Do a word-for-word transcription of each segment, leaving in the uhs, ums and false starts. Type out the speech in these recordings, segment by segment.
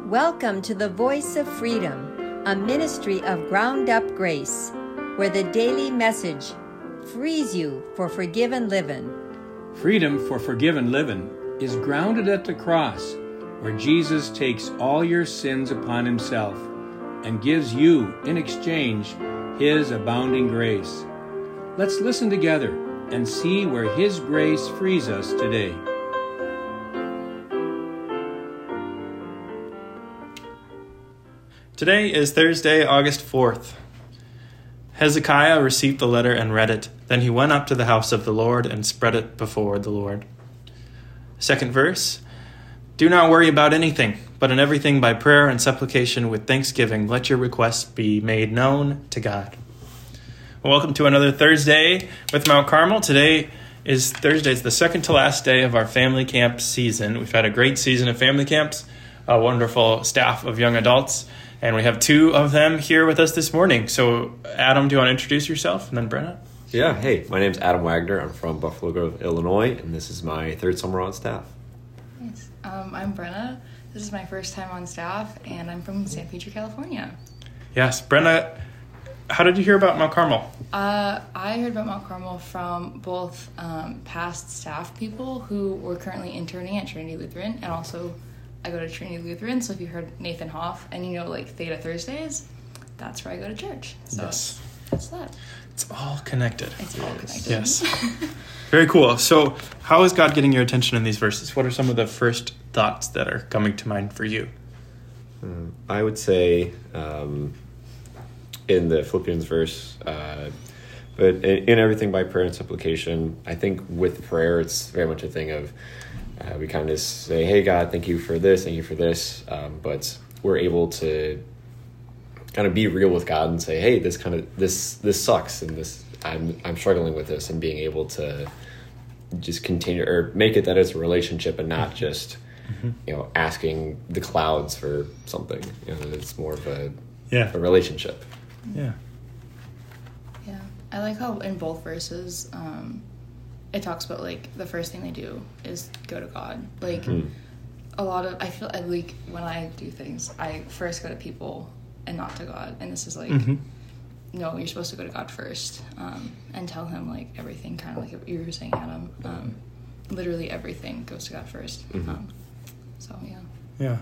Welcome to the Voice of Freedom, a ministry of ground up grace, where the daily message frees you for forgiven living. Freedom for forgiven living is grounded at the cross, where Jesus takes all your sins upon himself and gives you, in exchange, his abounding grace. Let's listen together and see where his grace frees us today. Today is Thursday, August fourth. Hezekiah received the letter and read it. Then he went up to the house of the Lord and spread it before the Lord. Second verse, do not worry about anything, but in everything by prayer and supplication with thanksgiving, let your requests be made known to God. Well, welcome to another Thursday with Mount Carmel. Today is Thursday. It's the second to last day of our family camp season. We've had a great season of family camps, a wonderful staff of young adults, and we have two of them here with us this morning. So, Adam, do you want to introduce yourself? And then Brenna? Yeah, hey, my name's Adam Wagner. I'm from Buffalo Grove, Illinois, and this is my third summer on staff. Yes. Um, I'm Brenna. This is my first time on staff, and I'm from San Pedro, California. Yes, Brenna, how did you hear about Mount Carmel? Uh, I heard about Mount Carmel from both um, past staff people who were currently interning at Trinity Lutheran, and also I go to Trinity Lutheran, so if you heard Nathan Hoff and you know like Theta Thursdays, that's where I go to church. So Yes. That's that. It's all connected. It's all connected. Yes. Very cool. So how is God getting your attention in these verses? What are some of the first thoughts that are coming to mind for you? Um, I would say um, in the Philippians verse, uh, but in, in everything by prayer and supplication, I think with prayer, it's very much a thing of uh, we kind of say, hey, God, thank you for this, thank you for this. Um, but we're able to kind of be real with God and say, hey, this kind of, this, this sucks. And this, I'm, I'm struggling with this, and being able to just continue or make it that it's a relationship and not just, mm-hmm. you know, asking the clouds for something. You know, it's more of a, Yeah. a relationship. Yeah. Yeah. I like how in both verses, um, it talks about like the first thing they do is go to God. Like Mm-hmm. a lot of, I feel like when I do things, I first go to people and not to God. And this is like, Mm-hmm. no, you're supposed to go to God first, um, and tell him like everything, kind of like you were saying, Adam. Um, literally everything goes to God first. Mm-hmm. Um, so yeah. Yeah.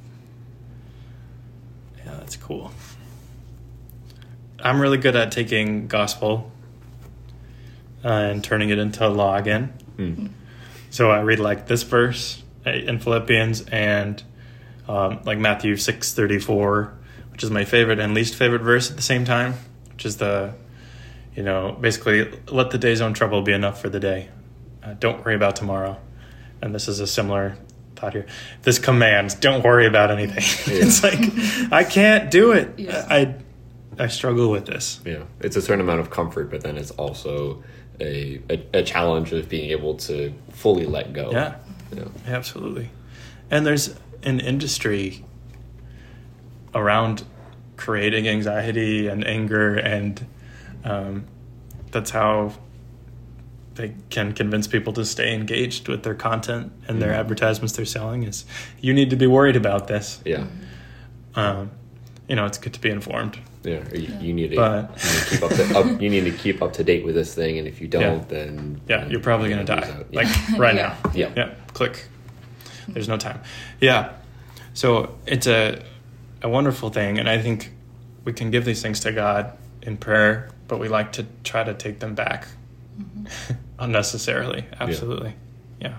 Yeah, that's cool. I'm really good at taking gospel uh, and turning it into law again. Mm. So I read like this verse in Philippians and um, like Matthew six thirty-four, which is my favorite and least favorite verse at the same time, which is the, you know, basically let the day's own trouble be enough for the day. Uh, don't worry about tomorrow. And this is a similar thought here. This commands, don't worry about anything. Yeah. It's like, I can't do it. Yeah. I, I struggle with this. Yeah, it's a certain amount of comfort, but then it's also a, a, a challenge of being able to fully let go. Yeah, Yeah. absolutely. And there's an industry around creating anxiety and anger, and um, that's how they can convince people to stay engaged with their content and their Mm-hmm. advertisements they're selling is, you need to be worried about this. Yeah. Um, you know, it's good to be informed. Yeah, or you, you need to But- you need to keep up to up, you need to keep up to date with this thing, and if you don't, Yeah. then Yeah, you're probably going to lose die. out. Yeah. Like right Yeah. now. Yeah. Yeah, click. There's no time. Yeah. So it's a a wonderful thing, and I think we can give these things to God in prayer, but we like to try to take them back Mm-hmm. unnecessarily. Absolutely. Yeah.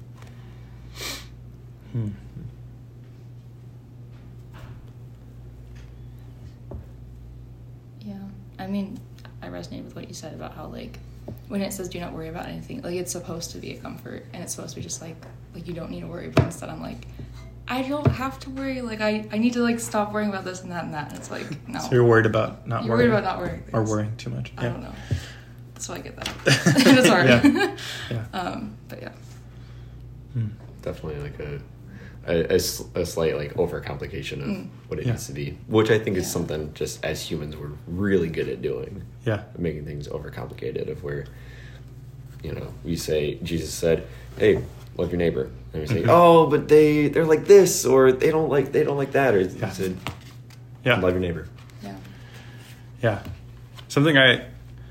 Hmm. Yeah, I mean, I resonate with what you said about how, like, when it says do not worry about anything, like, it's supposed to be a comfort, and it's supposed to be just, like, like you don't need to worry, but instead I'm like, I don't have to worry, like, I, I need to, like, stop worrying about this and that and that, and it's like, no. So you're worried about not You're worrying. worried about not worrying. Or things. worrying too much. I Yeah. don't know. So I get that. It's hard. Yeah. Yeah. um, but yeah. Hmm. Definitely like a a, a s- a slight like overcomplication of Mm. what it Yeah. needs to be, which I think is Yeah. something just as humans we're really good at doing, Yeah. making things overcomplicated. Of where, you know, we say Jesus said, "Hey, love your neighbor. And we say, oh, but they they're like this, or they don't like they don't like that, or yeah. you said, yeah, love your neighbor. Yeah. Yeah. Something I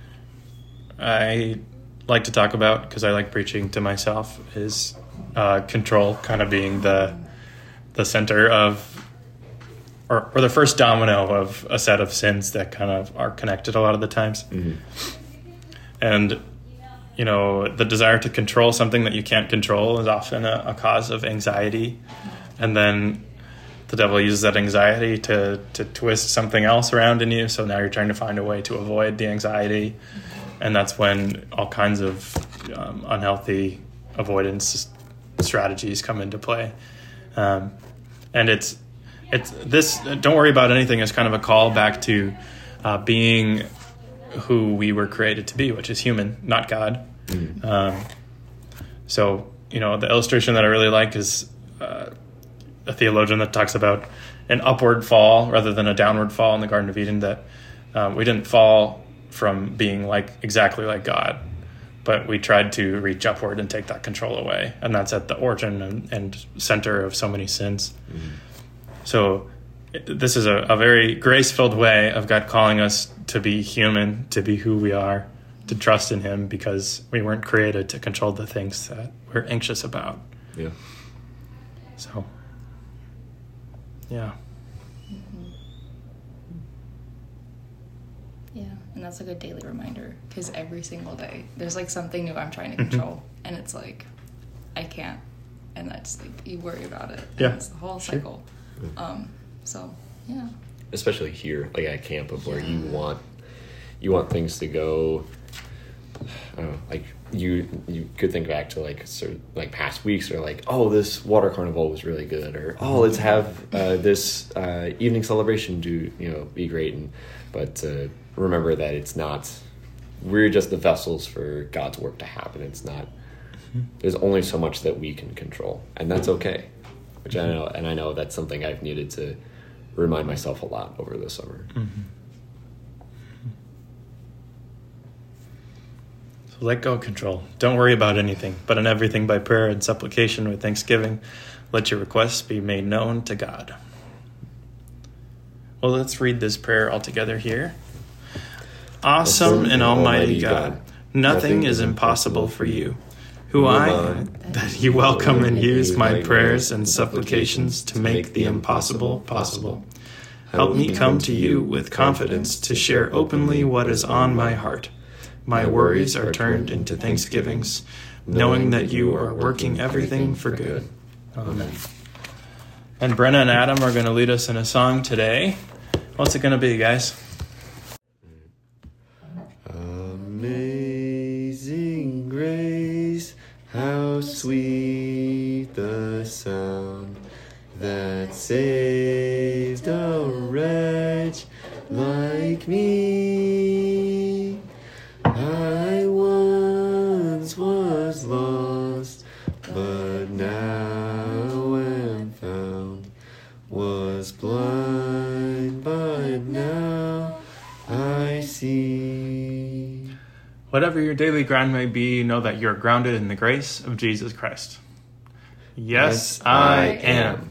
I like to talk about, because I like preaching to myself, is uh, control kind of being the the center of, or, or the first domino of a set of sins that kind of are connected a lot of the times. Mm-hmm. And, you know, the desire to control something that you can't control is often a, a cause of anxiety. And then the devil uses that anxiety to, to twist something else around in you. So now you're trying to find a way to avoid the anxiety. And that's when all kinds of um, unhealthy avoidance strategies come into play. Um, and it's, it's this, don't worry about anything, is kind of a call back to uh, being who we were created to be, which is human, not God. Mm. Um, so, you know, the illustration that I really like is uh, a theologian that talks about an upward fall rather than a downward fall in the Garden of Eden, that um, we didn't fall from being like exactly like God, but we tried to reach upward and take that control away. And that's at the origin and, and center of so many sins. Mm. So this is a, a very grace-filled way of God calling us to be human, to be who we are, to trust in him, because we weren't created to control the things that we're anxious about. Yeah. So, yeah. Mm-hmm. Yeah, and that's a good daily reminder, because every single day there's like something new I'm trying to control, mm-hmm. and it's like, I can't. And that's like, you worry about it. Yeah. It's the whole cycle. Sure. Um, so, yeah. Especially here, like at camp, of where yeah. you want you want things to go. I don't know, like you you could think back to like sort of like past weeks, or like, oh, this water carnival was really good, or oh, let's have uh, this uh, evening celebration do you know be great, and but uh, remember that it's not. We're just the vessels for God's work to happen. It's not. There's only so much that we can control, and that's okay. Which I know, and I know that's something I've needed to remind myself a lot over the summer. Mm-hmm. So let go of control. Don't worry about anything, but in everything by prayer and supplication with thanksgiving, let your requests be made known to God. Well, let's read this prayer all together here. Awesome and almighty God, nothing is impossible for you. Who I am, that you welcome and use my prayers and supplications to make the impossible possible. Help me come to you with confidence to share openly what is on my heart. My worries are turned into thanksgivings, knowing that you are working everything for good. Amen. And Brenna and Adam are going to lead us in a song today. What's it going to be, guys? Amazing grace, how sweet the sound that saved a wretch like me. I once was lost, but now am found. Was blind, but now I see. Whatever your daily grind may be, know that you're grounded in the grace of Jesus Christ. Yes, yes I am.